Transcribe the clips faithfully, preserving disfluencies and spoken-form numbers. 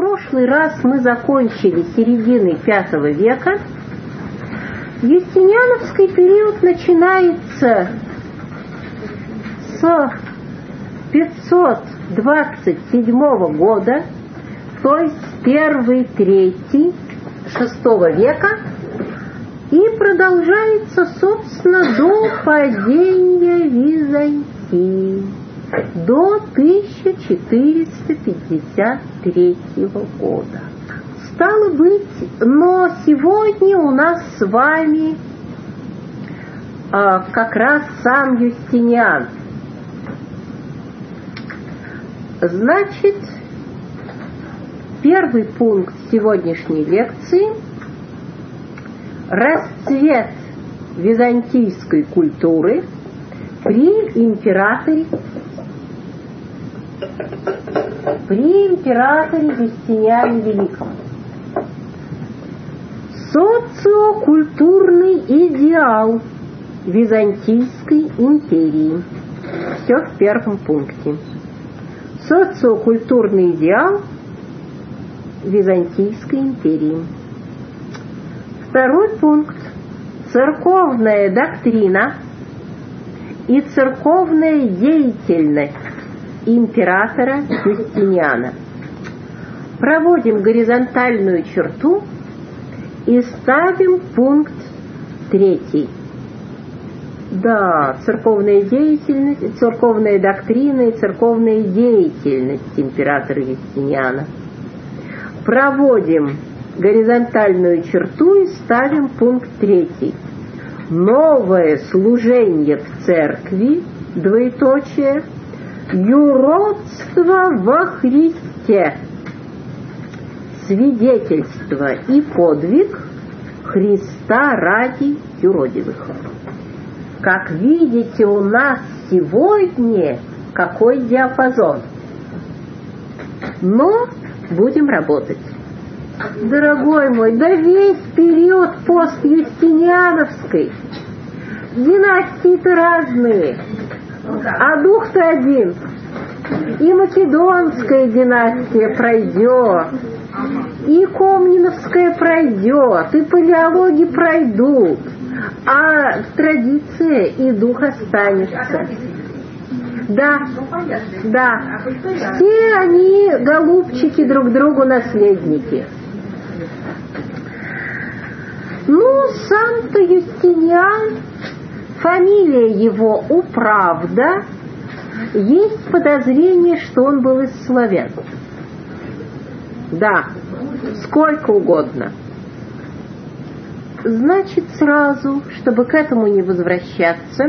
прошлый раз мы закончили середины пятого века. Юстиниановский период начинается с пятьсот двадцать седьмого года, то есть первый третий шестого века, и продолжается, собственно, до падения Византии, до тысяча четыреста пятьдесят третьего года. Стало быть, но сегодня у нас с вами а, как раз сам Юстиниан. Значит, первый пункт сегодняшней лекции – расцвет византийской культуры при императоре при императоре Юстиниане Великом. Социокультурный идеал Византийской империи. Все в первом пункте. Социокультурный идеал Византийской империи. Второй пункт. Церковная доктрина и церковная деятельность императора Юстиниана. Проводим горизонтальную черту и ставим пункт третий. Да, церковная деятельность, церковная доктрина и церковная деятельность императора Юстиниана. Проводим горизонтальную черту и ставим пункт третий. Новое служение в церкви, двоеточие, юродство во Христе, свидетельство и подвиг Христа ради юродивых. Как видите, у нас сегодня какой диапазон. Но будем работать. Дорогой мой, да весь период пост-юстиниановской. Династии-то разные, а дух-то один. И Македонская династия пройдет, и Комненовская пройдет, и палеологи пройдут, а традиция и дух останется. Да, да. Все они, голубчики, друг другу наследники. Ну, сам-то Юстиниан, фамилия его Управда, есть подозрение, что он был из славян. Да, сколько угодно. Значит, сразу, чтобы к этому не возвращаться,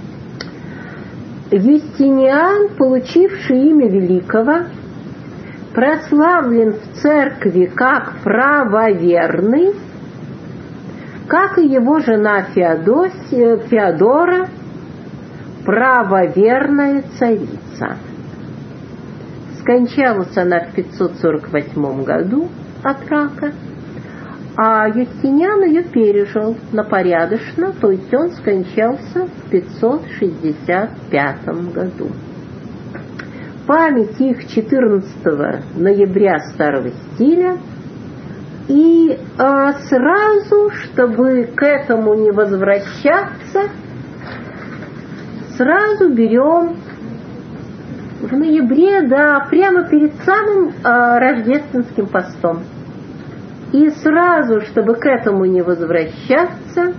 Юстиниан, получивший имя Великого, прославлен в церкви как правоверный, как и его жена Феодосия, Феодора, правоверная царица. Скончалась она в пятьсот сорок восьмом году от рака, а Юстиниан ее пережил напорядочно, то есть он скончался в пятьсот шестьдесят пятом году. Память их четырнадцатого ноября старого стиля. И а, сразу, чтобы к этому не возвращаться, сразу берем в ноябре, да, прямо перед самым а, рождественским постом. И сразу, чтобы к этому не возвращаться,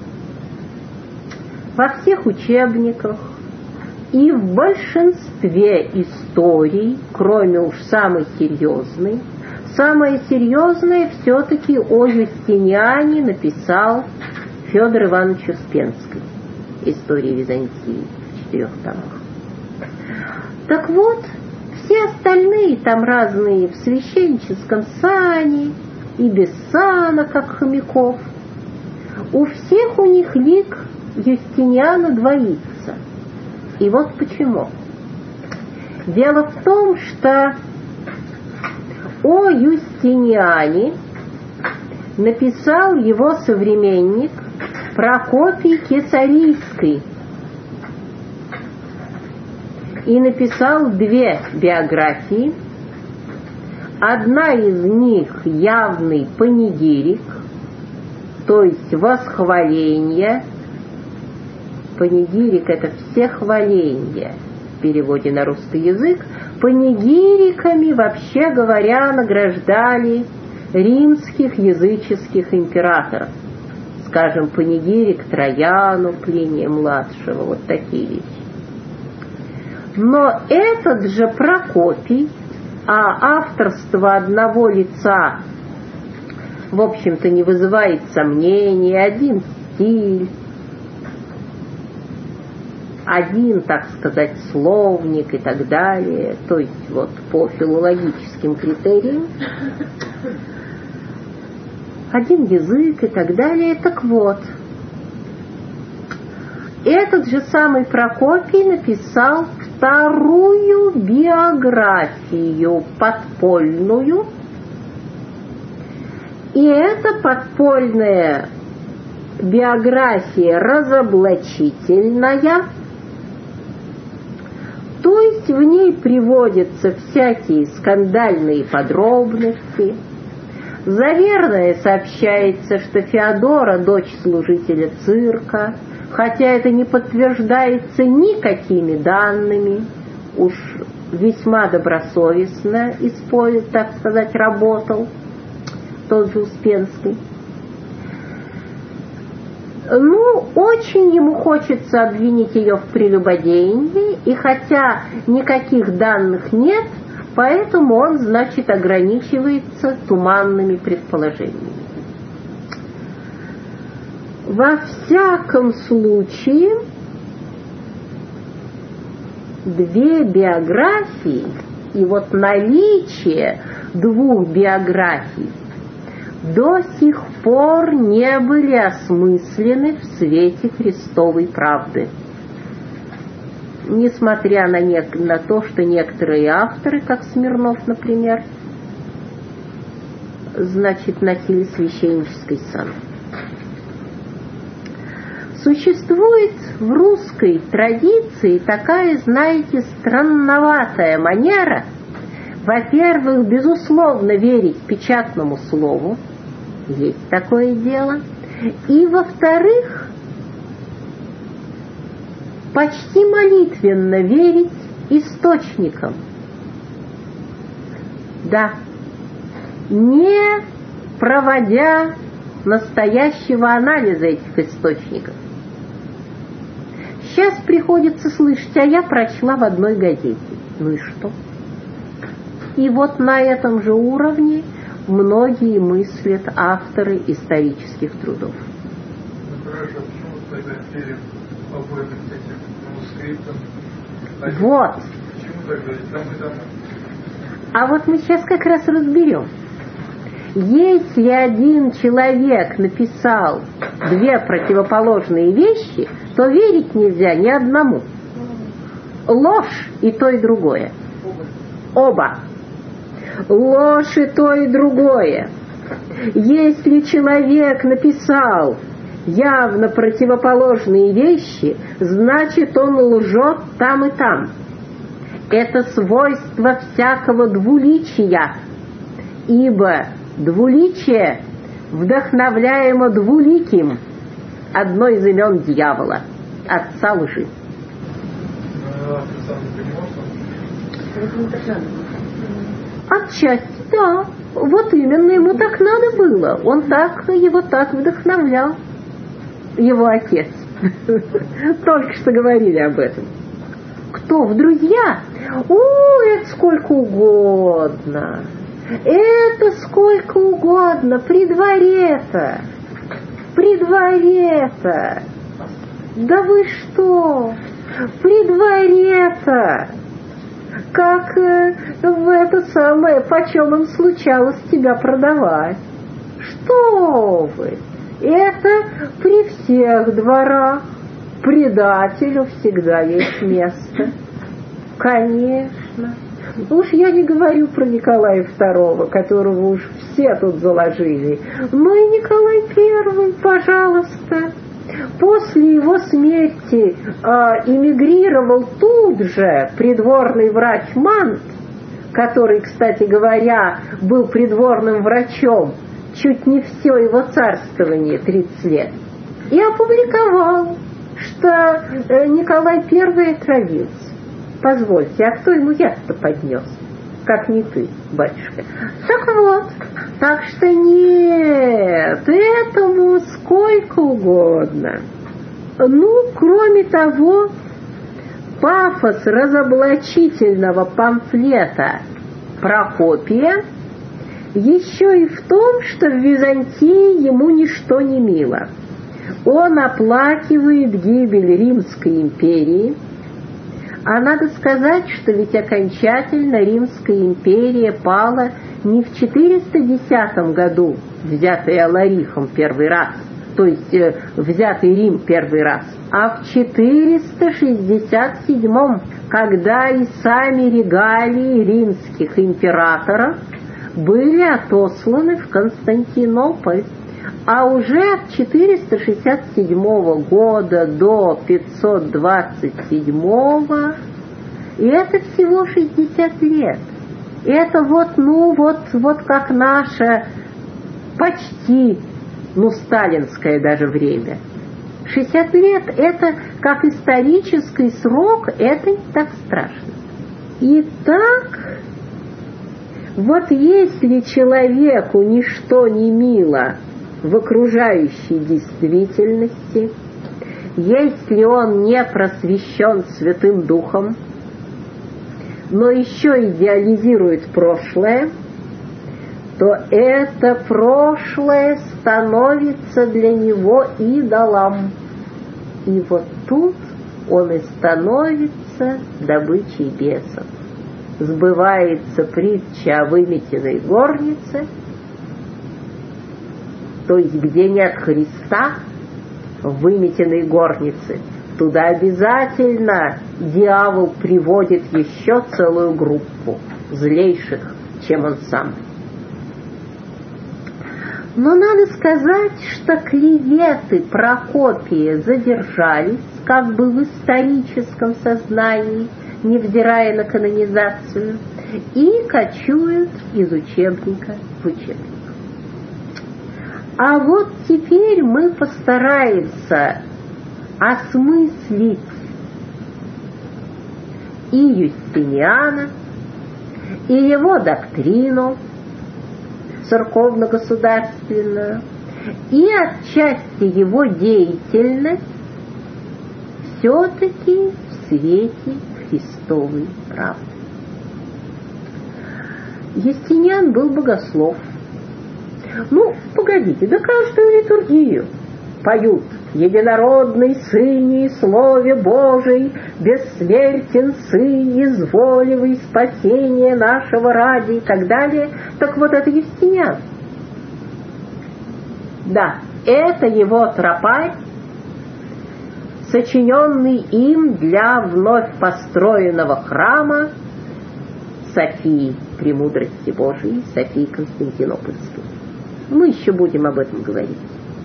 во всех учебниках и в большинстве историй, кроме уж самой серьезной, самое серьезное все-таки о Юстиниане написал Федор Иванович Успенский. История Византии в четырех томах. Так вот, все остальные там разные в священническом сане и без сана, как хомяков. У всех у них лик Юстиниана двоится. И вот почему. Дело в том, что о Юстиниане написал его современник Прокопий Кесарийский и написал две биографии. Одна из них явный панигирик, то есть восхваление. Панигирик — это всехваление в переводе на русский язык. Панигириками, вообще говоря, награждали римских языческих императоров. Скажем, панигирик Трояну, Плиния-младшего, вот такие вещи. Но этот же Прокопий, а авторство одного лица, в общем-то, не вызывает сомнений, один стиль, один, так сказать, словник и так далее, то есть вот по филологическим критериям, один язык и так далее. Так вот, этот же самый Прокопий написал вторую биографию подпольную, и эта подпольная биография разоблачительная, то есть в ней приводятся всякие скандальные подробности. Заверное сообщается, что Феодора — дочь служителя цирка, хотя это не подтверждается никакими данными, уж весьма добросовестно использовал, так сказать, работал тот же Успенский. Ну, очень ему хочется обвинить ее в прелюбодеянии, и хотя никаких данных нет, поэтому он, значит, ограничивается туманными предположениями. Во всяком случае, две биографии, и вот наличие двух биографий до сих пор не были осмыслены в свете Христовой правды. Несмотря на, не, на то, что некоторые авторы, как Смирнов, например, значит, носили священнический сан. Существует в русской традиции такая, знаете, странноватая манера, во-первых, безусловно, верить печатному слову, есть такое дело, и, во-вторых, почти молитвенно верить источникам. Да, не проводя настоящего анализа этих источников. Сейчас приходится слышать, а я прочла в одной газете. Ну и что? И вот на этом же уровне многие мыслят авторы исторических трудов. Ну хорошо, почему тогда перед обоим этим манускриптом? Вот. Почему тогда там и там? А вот мы сейчас как раз разберем. Если один человек написал две противоположные вещи, то верить нельзя ни одному. Ложь и то, и другое. Оба. Ложь и то, и другое. Если человек написал явно противоположные вещи, значит, он лжет там и там. Это свойство всякого двуличия, ибо двуличие вдохновляемо двуликим, одно из имен дьявола, отца лжи. Отчасти, да. Вот именно, ему так надо было. Он так, его так вдохновлял. Его отец. Только что говорили об этом. Кто? В друзья? О, это сколько угодно. Это сколько угодно. При дворе-то. При дворе-то. Да вы что? При дворе-то. Как э, в это самое, почем им случалось тебя продавать? Что вы? Это при всех дворах. Предателю всегда есть место. Конечно. Уж я не говорю про Николая второго, которого уж все тут заложили. Но и Николай первый, пожалуйста. После его смерти э, эмигрировал тут же придворный врач Мант который, кстати говоря, был придворным врачом чуть не все его царствование, тридцать лет, и опубликовал, что Николай Первый отравился. Позвольте, а кто ему яд-то поднес? Как не ты, батюшка. Так вот, так что нет, этому сколько угодно. Ну, кроме того, пафос разоблачительного памфлета Прокопия еще и в том, что в Византии ему ничто не мило. Он оплакивает гибель Римской империи, а надо сказать, что ведь окончательно Римская империя пала не в четыреста десятом году, взятый Аларихом первый раз, то есть э, взятый Рим первый раз, а в четыреста шестьдесят седьмом, когда и сами регалии римских императоров были отосланы в Константинополь. А уже от четыреста шестьдесят седьмого года до пятьсот двадцать седьмого, и это всего шестьдесят лет. Это вот, ну, вот, вот как наше почти, ну, сталинское даже время. шестьдесят лет – это как исторический срок, это не так страшно. Итак, вот если человеку ничто не мило в окружающей действительности, если он не просвещен Святым Духом, но еще идеализирует прошлое, то это прошлое становится для него идолом. И вот тут он и становится добычей бесов. Сбывается притча о выметенной горнице, то есть где нет Христа, в выметенной горнице, туда обязательно дьявол приводит еще целую группу злейших, чем он сам. Но надо сказать, что клеветы Прокопия задержались как бы в историческом сознании, невзирая на канонизацию, и кочуют из учебника в учебник. А вот теперь мы постараемся осмыслить и Юстиниана, и его доктрину церковно-государственную, и отчасти его деятельность все-таки в свете Христовой правды. Юстиниан был богослов. Ну, погодите, да каждую литургию поют: «Единородный Сыне и Слове Божий, бессмертен Сын, изволивый спасение нашего ради» и так далее. Так вот, это Юстиниан. Да, это его тропарь, сочиненный им для вновь построенного храма Софии Премудрости Божией, Софии Константинопольской. Мы еще будем об этом говорить.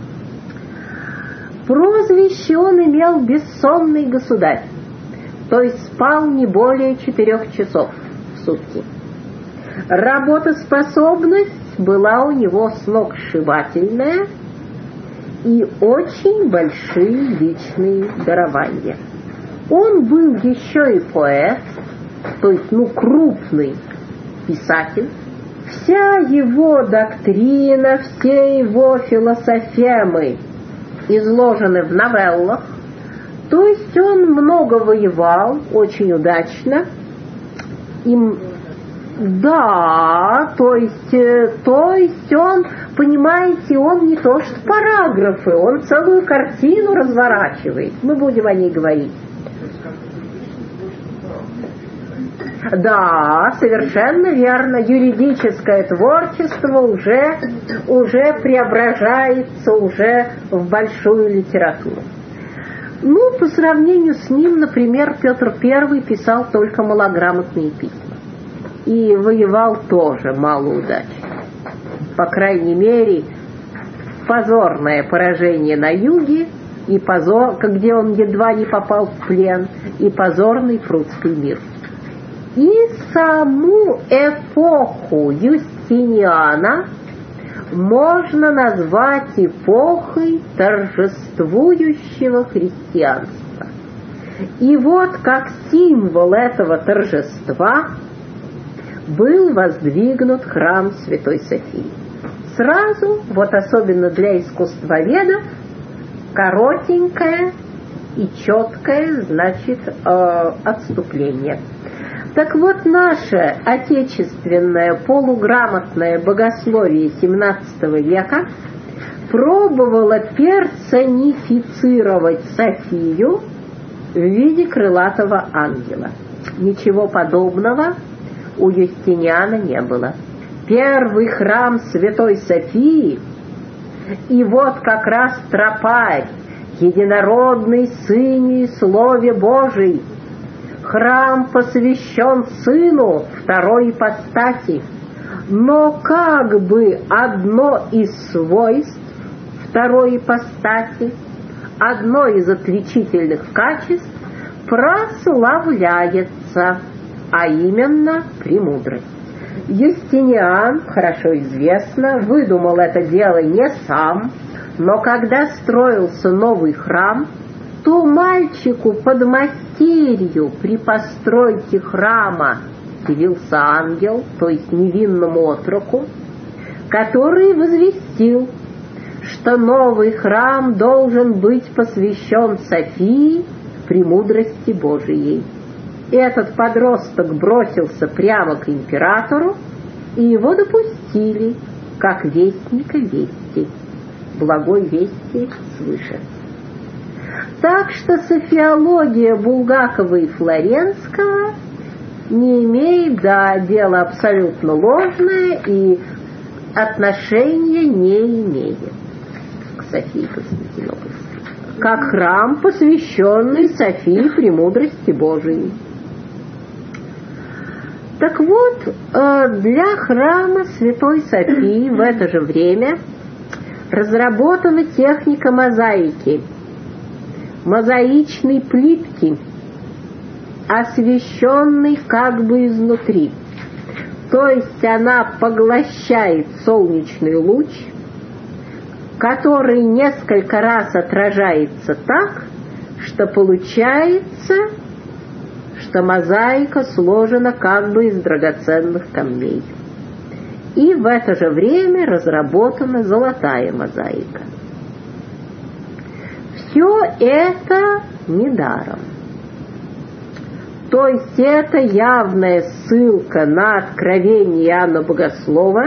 Прозвище он имел «бессонный государь», то есть спал не более четырех часов в сутки. Работоспособность была у него сногсшибательная и очень большие личные дарования. Он был еще и поэт, то есть, ну, крупный писатель. Вся его доктрина, все его философемы изложены в новеллах, то есть он много воевал, очень удачно. Им, да, то есть, то есть он, понимаете, он не то что параграфы, он целую картину разворачивает. Мы будем о ней говорить. Да, совершенно верно. Юридическое творчество уже, уже преображается уже в большую литературу. Ну, по сравнению с ним, например, Петр Первый писал только малограмотные письма. И воевал тоже малоудачно. По крайней мере, позорное поражение на юге, и позор, где он едва не попал в плен, и позорный Прудский мир. И саму эпоху Юстиниана можно назвать эпохой торжествующего христианства. И вот как символ этого торжества был воздвигнут храм Святой Софии. Сразу, вот особенно для искусствоведов, коротенькое и четкое, значит, э, отступление. Так вот, наше отечественное полуграмотное богословие семнадцатого века пробовало персонифицировать Софию в виде крылатого ангела. Ничего подобного у Юстиниана не было. Первый храм Святой Софии, и вот как раз тропарь, единородный Сыне и Слове Божий, храм посвящен Сыну второй ипостаси, но как бы одно из свойств второй ипостаси, одно из отличительных качеств прославляется, а именно премудрость. Юстиниан, хорошо известно, выдумал это дело не сам, но когда строился новый храм, то мальчику подмастерью при постройке храма явился ангел, то есть невинному отроку, который возвестил, что новый храм должен быть посвящен Софии, премудрости Божией. И этот подросток бросился прямо к императору, и его допустили как вестника вести, благой вести свыше. Так что софиология Булгакова и Флоренского не имеет, да, дело абсолютно ложное и отношения не имеет к Софии Константинопольской, как храм, посвященный Софии, премудрости Божией. Так вот, для храма Святой Софии в это же время разработана техника мозаики, мозаичной плитки, освещенной как бы изнутри. То есть она поглощает солнечный луч, который несколько раз отражается так, что получается, что мозаика сложена как бы из драгоценных камней. И в это же время разработана золотая мозаика. Все это недаром. То есть это явная ссылка на Откровение Иоанна Богослова,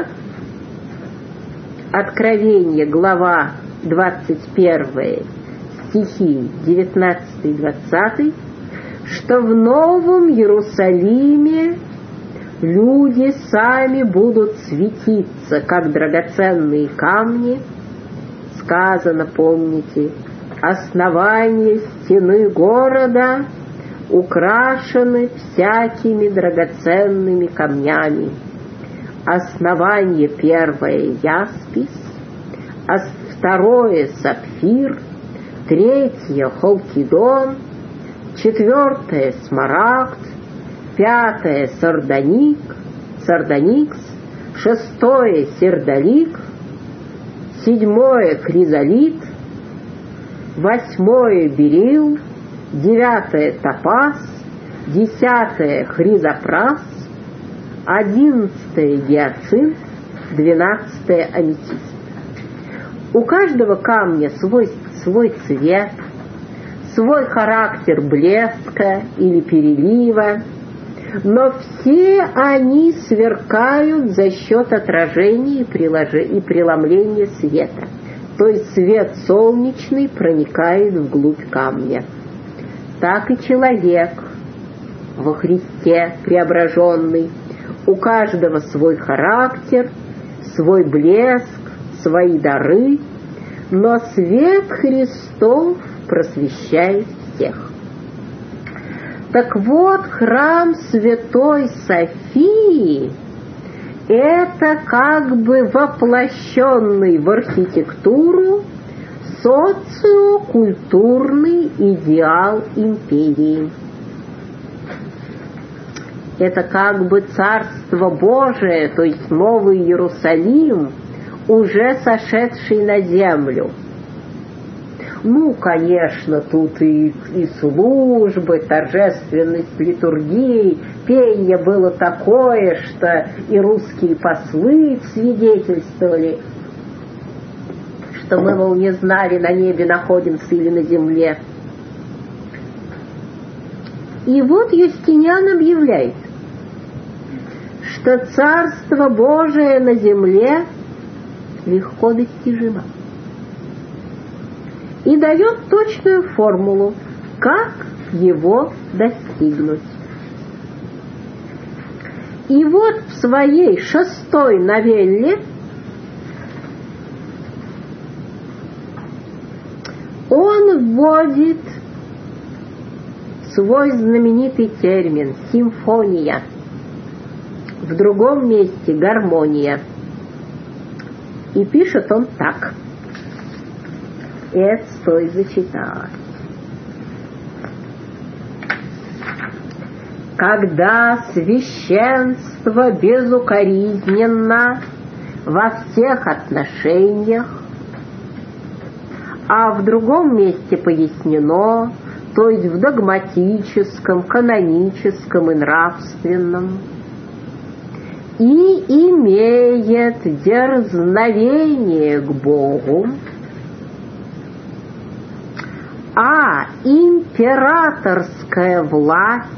Откровение, глава двадцать первая, стихи девятнадцатый двадцатый, что в Новом Иерусалиме люди сами будут светиться, как драгоценные камни. Сказано, помните, основания стены города украшены всякими драгоценными камнями. Основание первое — яспис, а второе — сапфир, третье — халкидон, четвертое — смарагд, пятое — сардоник, сардоникс, шестое — сердолик, седьмое — хризолит, восьмое — берил, девятое — топаз, десятое — хризопрас, одиннадцатое — гиацинт, двенадцатое — аметист. У каждого камня свой, свой цвет, свой характер блеска или перелива, но все они сверкают за счет отражения и преломления света. То есть свет солнечный проникает вглубь камня. Так и человек во Христе преображенный. У каждого свой характер, свой блеск, свои дары, но свет Христов просвещает всех. Так вот, храм Святой Софии — это как бы воплощенный в архитектуру социокультурный идеал империи. это как бы Царство Божие, то есть Новый Иерусалим, уже сошедший на землю. Ну, конечно, тут и, и службы, торжественность литургии, пение было такое, что и русские послы свидетельствовали, что мы, мол, не знали, на небе находимся или на земле. И вот Юстиниан объявляет, что Царство Божие на земле легко достижимо. И дает точную формулу, как его достигнуть. И вот в своей шестой новелле он вводит свой знаменитый термин «симфония», в другом месте «гармония». И пишет он так. И это стоит зачитать. Когда священство безукоризненно во всех отношениях, а в другом месте пояснено, то есть в догматическом, каноническом и нравственном, и имеет дерзновение к Богу, а императорская власть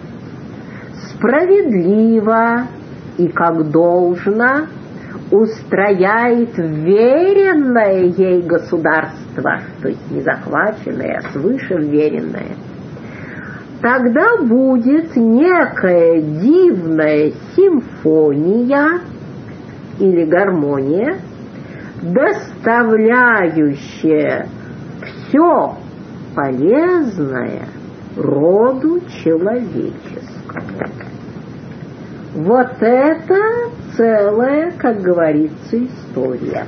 справедливо и как должно устрояет веренное ей государство, то есть не захваченное, а свыше веренное, тогда будет некая дивная симфония или гармония, доставляющая все полезное роду человеческому. Вот это целая, как говорится, история.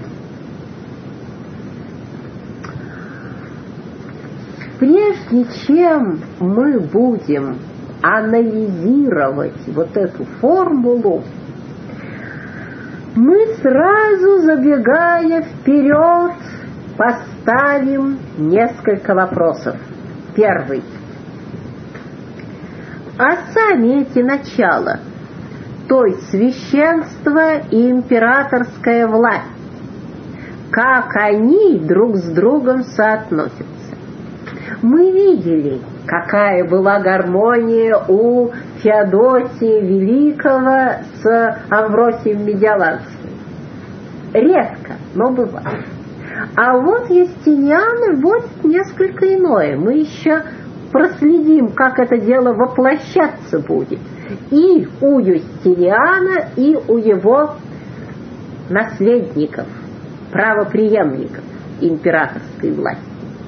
Прежде чем мы будем анализировать вот эту формулу, мы сразу, забегая вперед, поставим несколько вопросов. Первый. А сами эти начала, то есть священство и императорская власть, как они друг с другом соотносятся? Мы видели, какая была гармония у Феодосия Великого с Амвросием Медиаланским. Редко, но бывает. А вот Юстиниан вот несколько иное. Мы еще проследим, как это дело воплощаться будет. И у Юстиниана, и у его наследников, правопреемников императорской власти.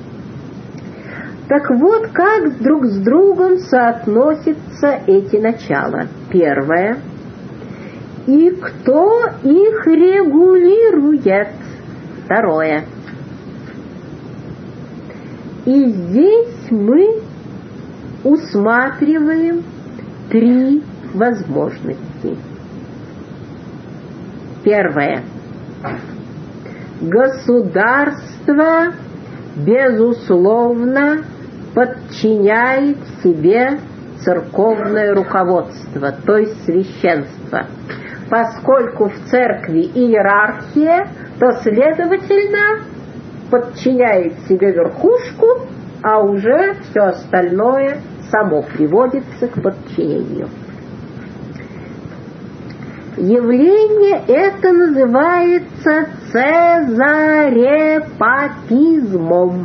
Так вот, как друг с другом соотносятся эти начала. Первое. И кто их регулирует? Второе. И здесь мы усматриваем три возможности. Первое. Государство, безусловно, подчиняет себе церковное руководство, то есть священство. Поскольку в церкви иерархия, то, следовательно, подчиняет себе верхушку, а уже все остальное само приводится к подчинению. Явление это называется цезарепапизмом.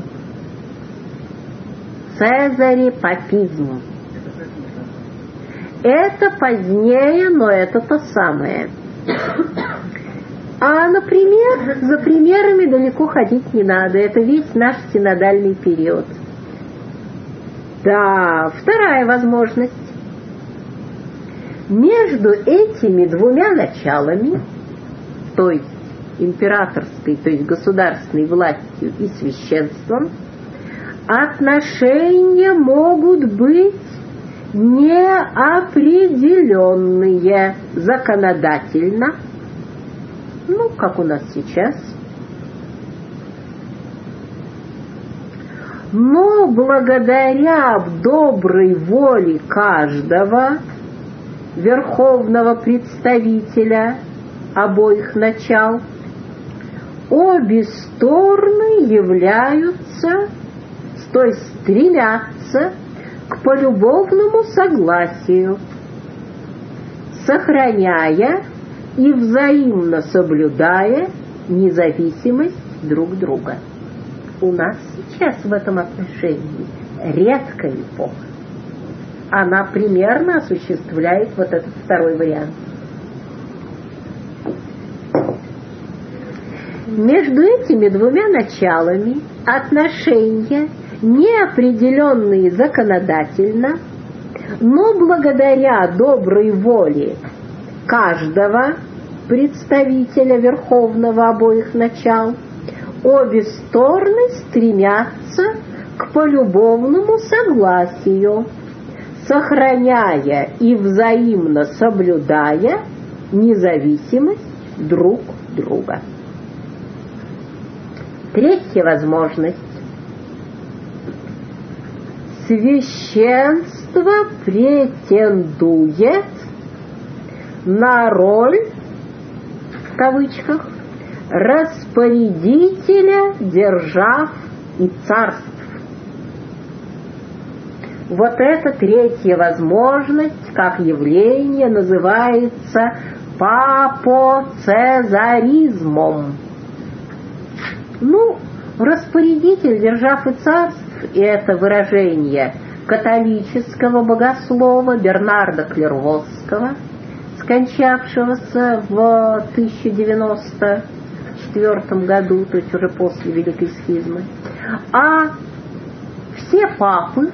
Цезарепапизм. Это позднее, но это то самое. А, например, за примерами далеко ходить не надо. Это весь наш синодальный период. Да, вторая возможность. Между этими двумя началами, то есть императорской, то есть государственной властью и священством, отношения могут быть неопределенные законодательно, ну, как у нас сейчас, но благодаря доброй воле каждого верховного представителя обоих начал, обе стороны являются, то есть стремятся к полюбовному согласию, сохраняя и взаимно соблюдая независимость друг друга. У нас сейчас в этом отношении редкая эпоха. Она примерно осуществляет вот этот второй вариант. Между этими двумя началами отношения неопределенные законодательно, но благодаря доброй воле каждого представителя верховного обоих начал обе стороны стремятся к полюбовному согласию, сохраняя и взаимно соблюдая независимость друг друга. Третья возможность. Священство претендует на роль, в кавычках, распорядителя держав и царств. Вот эта третья возможность, как явление, называется папоцезаризмом. Ну, распорядитель держав и царств – это выражение католического богослова Бернарда Клервосского, скончавшегося в тысяча девяносто четвёртом году, то есть уже после Великой Схизмы. А все папы,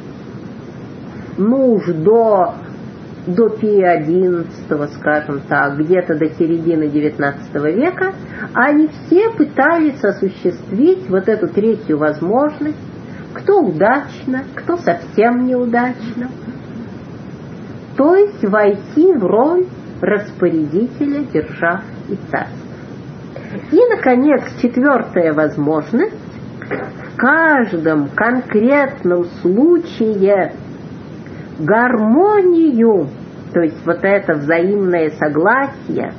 ну уж до, до Пия одиннадцатого, скажем так, где-то до середины девятнадцатого века, они все пытались осуществить вот эту третью возможность, кто удачно, кто совсем неудачно, то есть войти в роль распорядителя держав и царств. И, наконец, четвертая возможность. В каждом конкретном случае гармонию, то есть вот это взаимное согласие,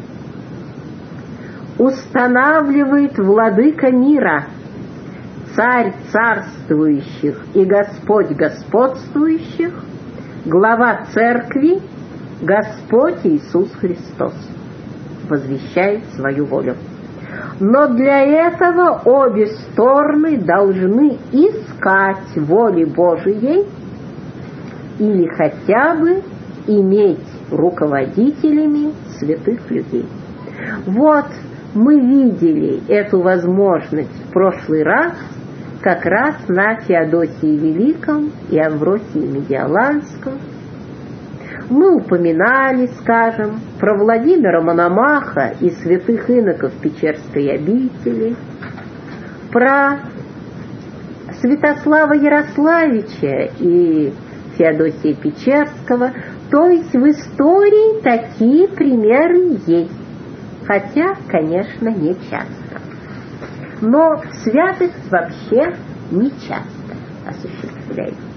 устанавливает владыка мира, царь царствующих и Господь господствующих, глава церкви, Господь Иисус Христос, возвещает свою волю. Но для этого обе стороны должны искать воли Божией или хотя бы иметь руководителями святых людей. Вот мы видели эту возможность в прошлый раз как раз на Феодосии Великом и Амвросии Медиаланском. Мы упоминали, скажем, про Владимира Мономаха и святых иноков Печерской обители, про Святослава Ярославича и Феодосия Печерского. То есть в истории такие примеры есть, хотя, конечно, не часто. Но святость вообще не часто осуществляется.